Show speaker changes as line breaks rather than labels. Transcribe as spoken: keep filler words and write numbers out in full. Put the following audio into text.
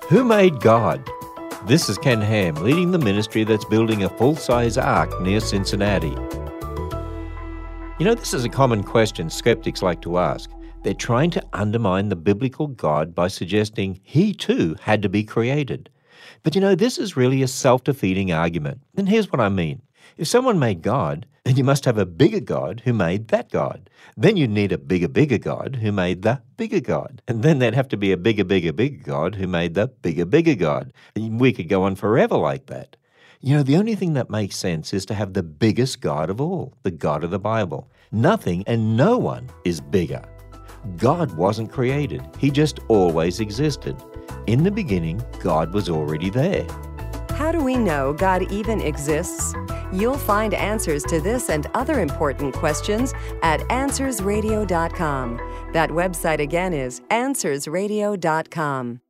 Who made God? This is Ken Ham, leading the ministry that's building a full-size ark near Cincinnati. You know, this is a common question skeptics like to ask. They're trying to undermine the biblical God by suggesting he too had to be created. But you know, this is really a self-defeating argument. And here's what I mean. If someone made God, then you must have a bigger God who made that God. Then you'd need a bigger, bigger God who made the bigger God. And then there'd have to be a bigger, bigger, bigger God who made the bigger, bigger God. We could go on forever like that. You know, the only thing that makes sense is to have the biggest God of all, the God of the Bible. Nothing and no one is bigger. God wasn't created. He just always existed. In the beginning, God was already there.
How do we know God even exists? You'll find answers to this and other important questions at answers radio dot com. That website again is answers radio dot com.